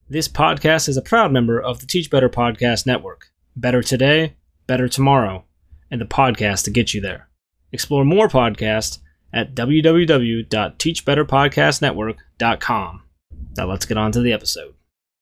This podcast is a proud member of the Teach Better Podcast Network. Better today, better tomorrow, and the podcast to get you there. Explore more podcasts at www.teachbetterpodcastnetwork.com. Now let's get on to the episode.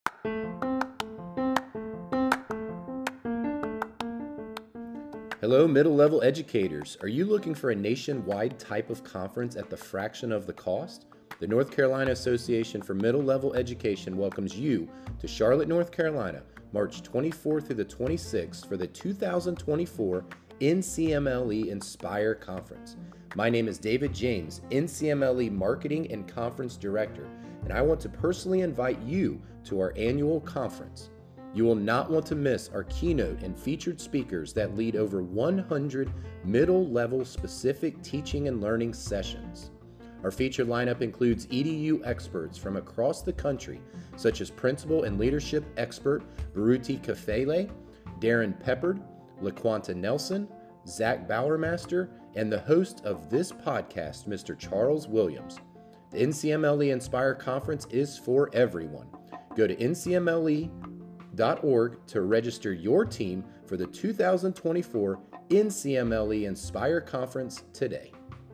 Hello, middle-level educators. Are you looking for a nationwide type of conference at the fraction of the cost? The North Carolina Association for Middle-Level Education welcomes you to Charlotte, North Carolina, March 24th through the 26th for the 2024 NCMLE Inspire Conference. My name is David James, NCMLE Marketing and Conference Director, and I want to personally invite you to our annual conference. You will not want to miss our keynote and featured speakers that lead over 100 middle-level specific teaching and learning sessions. Our featured lineup includes EDU experts from across the country, such as principal and leadership expert Baruti Kafele, Darren Peppard, LaQuanta Nelson, Zach Bowermaster, and the host of this podcast, Mr. Charles Williams. The NCMLE Inspire Conference is for everyone. Go to ncmle.org to register your team for the 2024 NCMLE Inspire Conference today.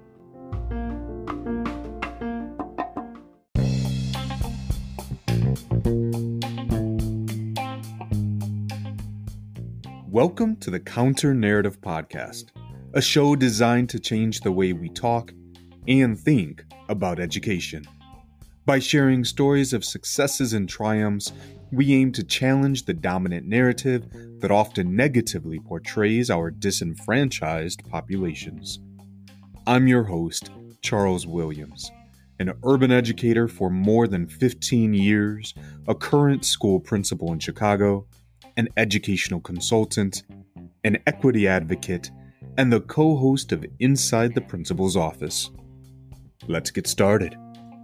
Welcome to the Counter Narrative Podcast, a show designed to change the way we talk and think about education. By sharing stories of successes and triumphs, we aim to challenge the dominant narrative that often negatively portrays our disenfranchised populations. I'm your host, Charles Williams, an urban educator for more than 15 years, a current school principal in Chicago, an educational consultant, an equity advocate, and the co-host of Inside the Principal's Office. Let's get started.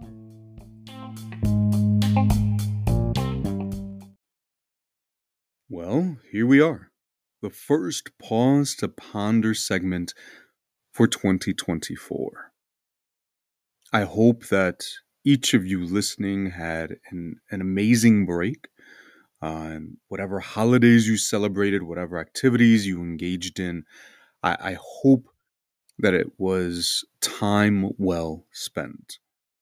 Well, here we are, the first Pause to Ponder segment for 2024. I hope that each of you listening had an amazing break. Whatever holidays you celebrated, whatever activities you engaged in, I hope that it was time well spent.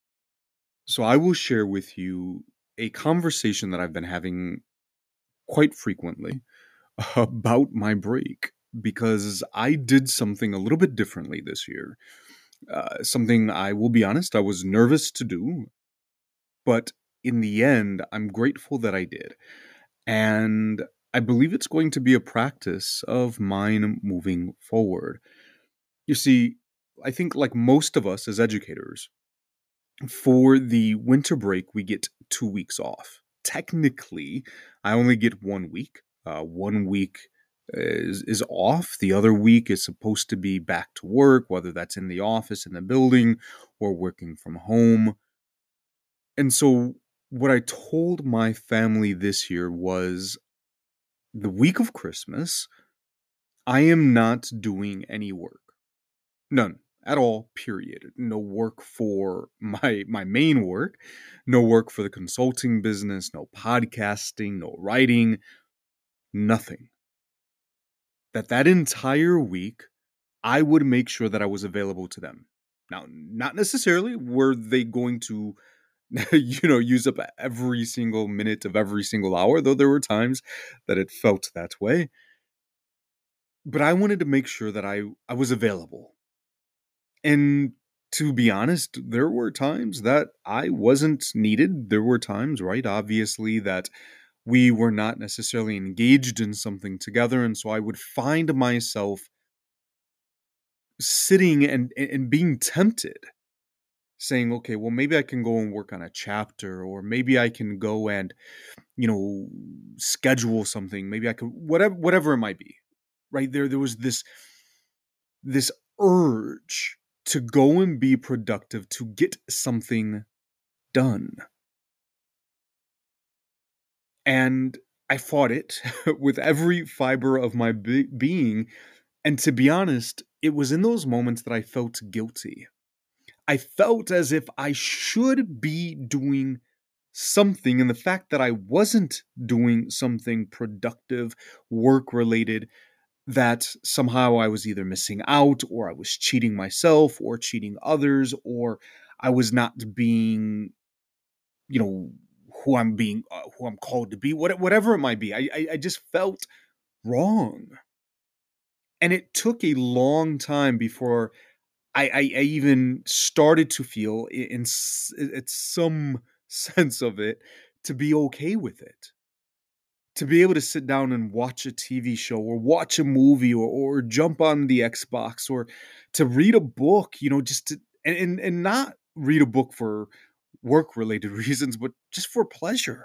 So I will share with you a conversation that I've been having quite frequently about my break, because I did something a little bit differently this year. Something, I will be honest, I was nervous to do, but in the end, I'm grateful that I did. And I believe it's going to be a practice of mine moving forward. You see, I think like most of us as educators, for the winter break, we get 2 weeks off. Technically, I only get 1 week. 1 week is off. The other week is supposed to be back to work, whether that's in the office, in the building, or working from home. And so what I told my family this year was, the week of Christmas, I am not doing any work. None at all, period. No work for my main work, no work for the consulting business, no podcasting, no writing, nothing. That entire week, I would make sure that I was available to them. Now, not necessarily were they going to use up every single minute of every single hour, though there were times that it felt that way. But I wanted to make sure that I was available. And to be honest, there were times that I wasn't needed. There were times, right, obviously, that we were not necessarily engaged in something together. And so I would find myself sitting and being tempted, saying, okay, well, maybe I can go and work on a chapter, or maybe I can go and, schedule something. Maybe I could, whatever it might be, right? There was this urge to go and be productive, to get something done. And I fought it with every fiber of my being. And to be honest, it was in those moments that I felt guilty. I felt as if I should be doing something, and the fact that I wasn't doing something productive, work related, that somehow I was either missing out, or I was cheating myself or cheating others, or I was not being, you know, who I'm called to be, whatever it might be. I just felt wrong. And it took a long time before I even started to feel it's some sense of it, to be okay with it. To be able to sit down and watch a TV show or watch a movie, or jump on the Xbox, or to read a book, just to, and not read a book for work related reasons, but just for pleasure.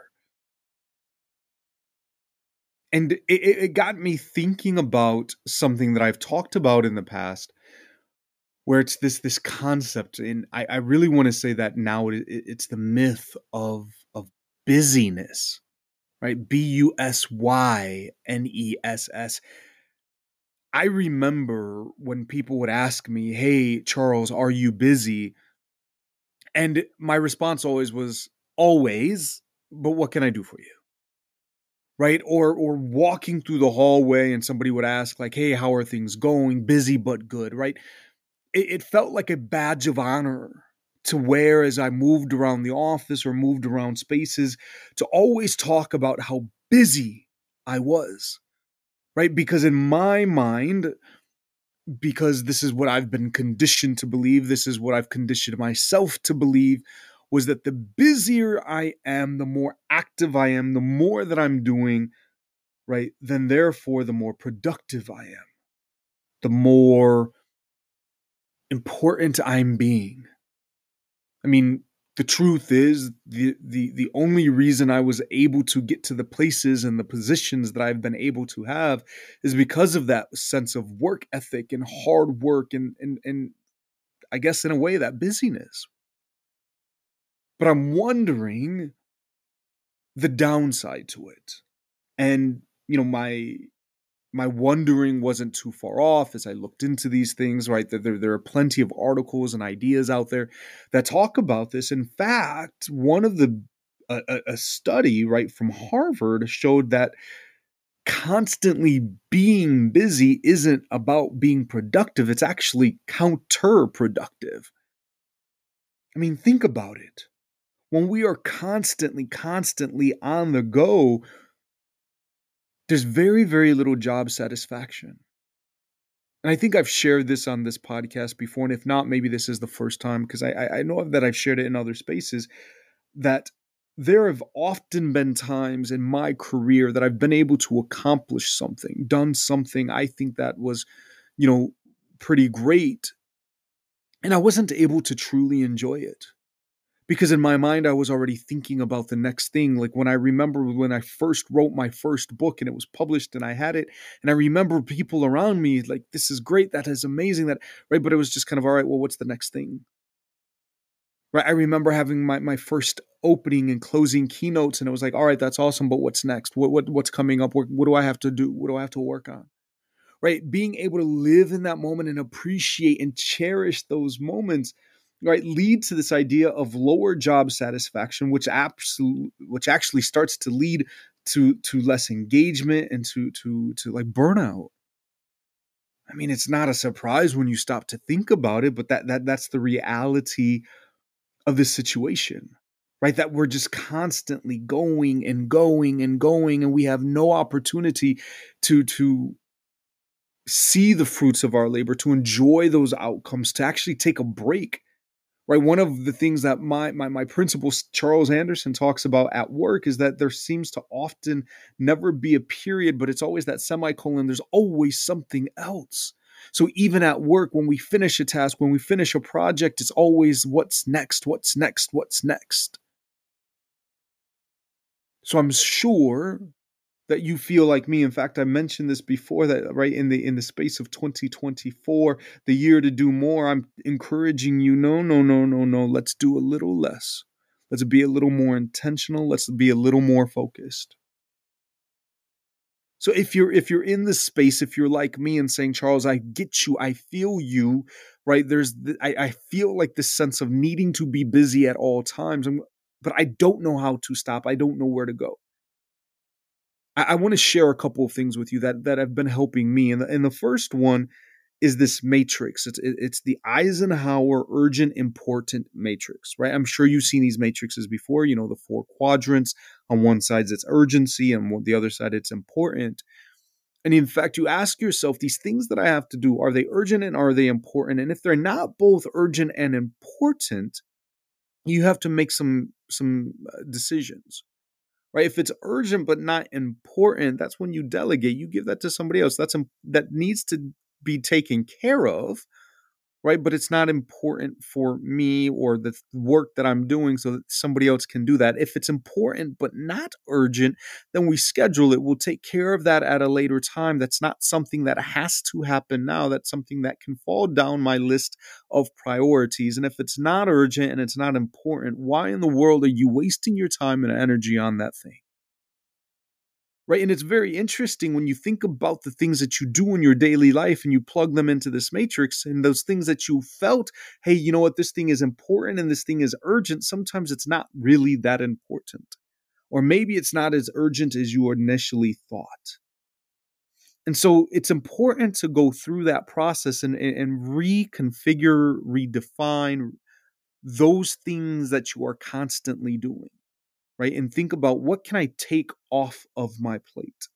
And it got me thinking about something that I've talked about in the past, where it's this concept, and I really want to say that now it's the myth of busyness, right? BUSYNESS. I remember when people would ask me, "Hey, Charles, are you busy?" And my response always was, "Always, but what can I do for you?" Right? Or walking through the hallway and somebody would ask, like, "Hey, how are things going?" Busy but good, right? It felt like a badge of honor to wear as I moved around the office or moved around spaces, to always talk about how busy I was, right? Because in my mind, because this is what I've been conditioned to believe, this is what I've conditioned myself to believe, was that the busier I am, the more active I am, the more that I'm doing, right? Then therefore, the more productive I am, the more important I'm being. I mean, the truth is, the only reason I was able to get to the places and the positions that I've been able to have is because of that sense of work ethic and hard work, and I guess in a way that busyness. But I'm wondering the downside to it. And my wondering wasn't too far off as I looked into these things, right? There are plenty of articles and ideas out there that talk about this. In fact, one of a study, right, from Harvard showed that constantly being busy isn't about being productive. It's actually counterproductive. I mean, think about it. When we are constantly on the go, there's very, very little job satisfaction. And I think I've shared this on this podcast before, and if not, maybe this is the first time, because I know that I've shared it in other spaces, that there have often been times in my career that I've been able to accomplish something, done something I think that was, pretty great, and I wasn't able to truly enjoy it. Because in my mind, I was already thinking about the next thing. Like when I remember when I first wrote my first book and it was published and I had it, and I remember people around me like, "This is great, that is amazing, that," right? But it was just kind of, all right, well, what's the next thing? Right? I remember having my first opening and closing keynotes, and it was like, all right, that's awesome, but what's next? What's coming up? What do I have to do? What do I have to work on? Right? Being able to live in that moment and appreciate and cherish those moments, right, lead to this idea of lower job satisfaction, which actually starts to lead to less engagement and to like burnout. I mean, it's not a surprise when you stop to think about it, but that's the reality of this situation. Right? That we're just constantly going and going and going, and we have no opportunity to see the fruits of our labor, to enjoy those outcomes, to actually take a break. Right? One of the things that my principal, Charles Anderson, talks about at work is that there seems to often never be a period, but it's always that semicolon. There's always something else. So even at work, when we finish a task, when we finish a project, it's always what's next, what's next, what's next. So I'm sure that you feel like me. In fact, I mentioned this before, that right in the space of 2024, the year to do more, I'm encouraging you, no, let's do a little less. Let's be a little more intentional. Let's be a little more focused. So if you're in this space, if you're like me and saying, "Charles, I get you, I feel you," right? I feel like this sense of needing to be busy at all times. but I don't know how to stop. I don't know where to go. I want to share a couple of things with you that have been helping me. And the first one is this matrix. It's the Eisenhower urgent important matrix, right? I'm sure you've seen these matrices before, the 4 quadrants. On one side, it's urgency, and on the other side, it's important. And in fact, you ask yourself, these things that I have to do, are they urgent and are they important? And if they're not both urgent and important, you have to make some decisions. Right? If it's urgent but not important, that's when you delegate. You give that to somebody else. That needs to be taken care of, right? But it's not important for me or the work that I'm doing, so that somebody else can do that. If it's important but not urgent, then we schedule it. We'll take care of that at a later time. That's not something that has to happen now. That's something that can fall down my list of priorities. And if it's not urgent and it's not important, why in the world are you wasting your time and energy on that thing? Right. And it's very interesting when you think about the things that you do in your daily life and you plug them into this matrix, and those things that you felt, hey, you know what, this thing is important and this thing is urgent. Sometimes it's not really that important. Or maybe it's not as urgent as you initially thought. And so it's important to go through that process and reconfigure, redefine those things that you are constantly doing. Right? And think about, what can I take off of my plate?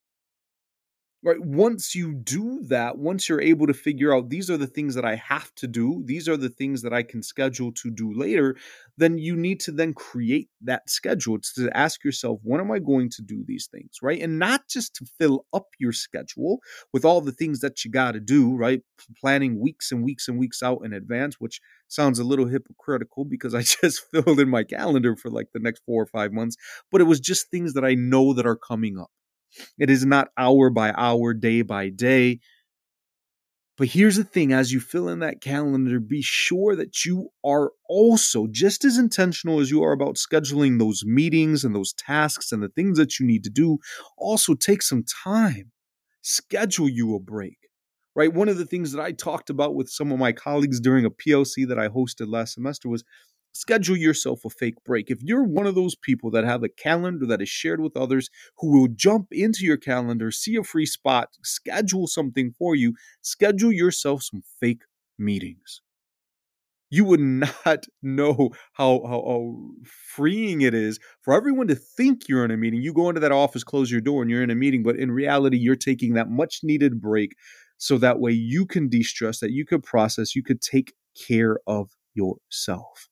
Right? Once you do that, once you're able to figure out these are the things that I have to do, these are the things that I can schedule to do later, then you need to then create that schedule. It's to ask yourself, when am I going to do these things? Right? And not just to fill up your schedule with all the things that you got to do, right? Planning weeks and weeks and weeks out in advance, which sounds a little hypocritical because I just filled in my calendar for like the next 4 or 5 months, but it was just things that I know that are coming up. It is not hour by hour, day by day. But here's the thing, as you fill in that calendar, be sure that you are also just as intentional as you are about scheduling those meetings and those tasks and the things that you need to do. Also take some time. Schedule you a break. Right? One of the things that I talked about with some of my colleagues during a PLC that I hosted last semester was schedule yourself a fake break. If you're one of those people that have a calendar that is shared with others who will jump into your calendar, see a free spot, schedule something for you, schedule yourself some fake meetings. You would not know how freeing it is for everyone to think you're in a meeting. You go into that office, close your door, and you're in a meeting, but in reality, you're taking that much needed break so that way you can de-stress, that you could process, you could take care of yourself.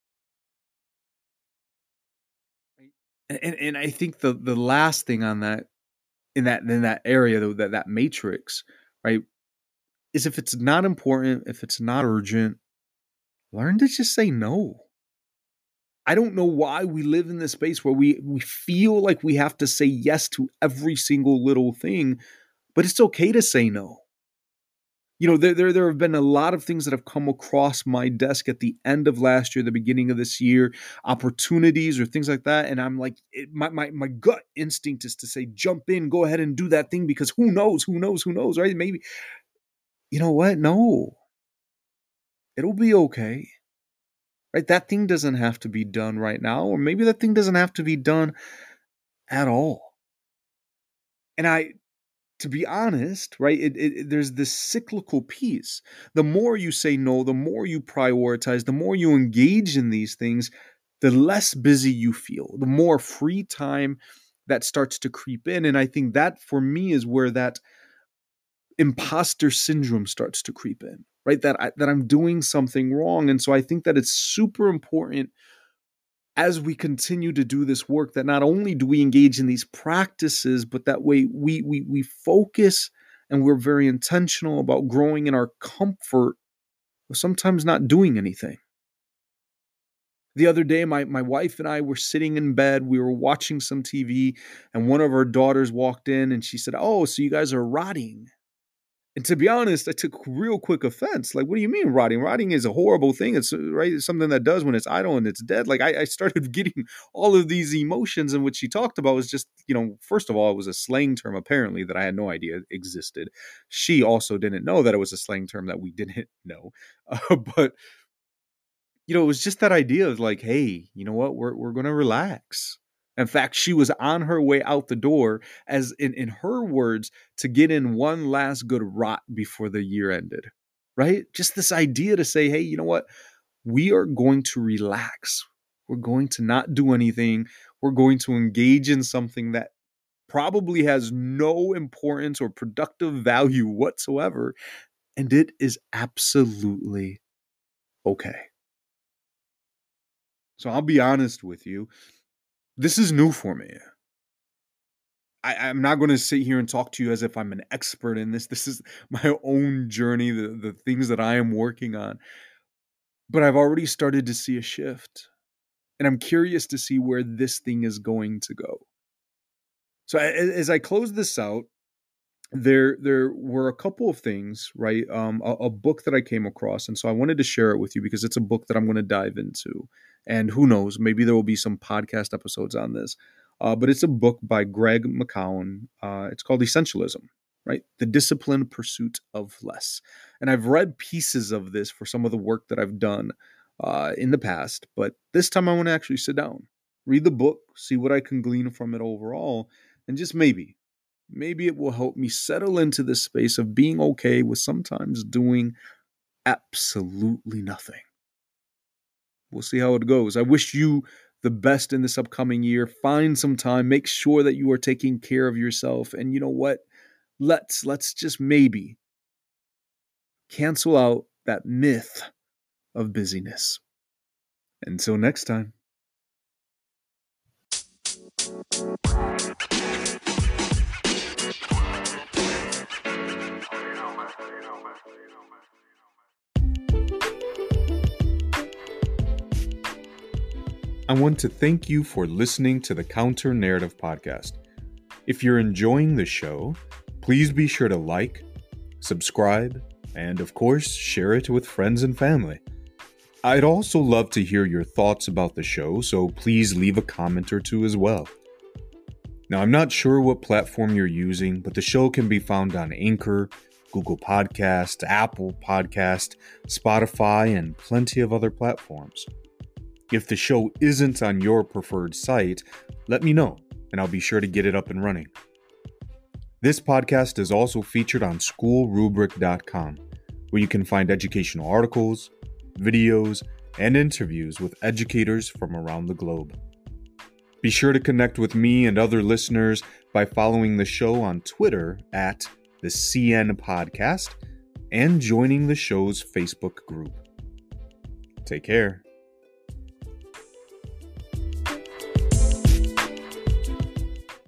And I think the last thing on that, in that area, though, that matrix, right, is if it's not important, if it's not urgent, learn to just say no. I don't know why we live in this space where we feel like we have to say yes to every single little thing, but it's okay to say no. There have been a lot of things that have come across my desk at the end of last year, the beginning of this year, opportunities or things like that. And I'm like, my gut instinct is to say, jump in, go ahead and do that thing, because who knows, right? Maybe, you know what? No, it'll be okay, right? That thing doesn't have to be done right now, or maybe that thing doesn't have to be done at all. And to be honest, right, there's this cyclical piece. The more you say no, the more you prioritize, the more you engage in these things, the less busy you feel, the more free time that starts to creep in. And I think that, for me, is where that imposter syndrome starts to creep in, right? That I'm doing something wrong. And so I think that it's super important, as we continue to do this work, that not only do we engage in these practices, but that way we focus and we're very intentional about growing in our comfort of sometimes not doing anything. The other day, my wife and I were sitting in bed, we were watching some TV, and one of our daughters walked in and she said, "Oh, so you guys are rotting." And to be honest, I took real quick offense. Like, what do you mean rotting? Rotting is a horrible thing. It's right. It's something that does when it's idle and it's dead. Like, I started getting all of these emotions, and what she talked about was just, first of all, it was a slang term apparently that I had no idea existed. She also didn't know that it was a slang term that we didn't know. But it was just that idea of like, hey, you know what? We're going to relax. In fact, she was on her way out the door, as in her words, to get in one last good rot before the year ended, right? Just this idea to say, hey, you know what? We are going to relax. We're going to not do anything. We're going to engage in something that probably has no importance or productive value whatsoever. And it is absolutely okay. So I'll be honest with you. This is new for me. I'm not going to sit here and talk to you as if I'm an expert in this. This is my own journey, the things that I am working on. But I've already started to see a shift. And I'm curious to see where this thing is going to go. So as I close this out, there were a couple of things, right? A book that I came across. And so I wanted to share it with you because it's a book that I'm going to dive into. And who knows, maybe there will be some podcast episodes on this. But it's a book by Greg McKeown. It's called Essentialism, right? The Disciplined Pursuit of Less. And I've read pieces of this for some of the work that I've done in the past. But this time I want to actually sit down, read the book, see what I can glean from it overall. And just maybe it will help me settle into this space of being okay with sometimes doing absolutely nothing. We'll see how it goes. I wish you the best in this upcoming year. Find some time. Make sure that you are taking care of yourself. And you know what? Let's just maybe cancel out that myth of busyness. Until next time. I want to thank you for listening to the Counter Narrative Podcast. If you're enjoying the show, please be sure to like, subscribe, and of course, share it with friends and family. I'd also love to hear your thoughts about the show, so please leave a comment or two as well. Now, I'm not sure what platform you're using, but the show can be found on Anchor, Google Podcast, Apple Podcast, Spotify, and plenty of other platforms. If the show isn't on your preferred site, let me know, and I'll be sure to get it up and running. This podcast is also featured on schoolrubric.com, where you can find educational articles, videos, and interviews with educators from around the globe. Be sure to connect with me and other listeners by following the show on Twitter at the CN Podcast and joining the show's Facebook group. Take care.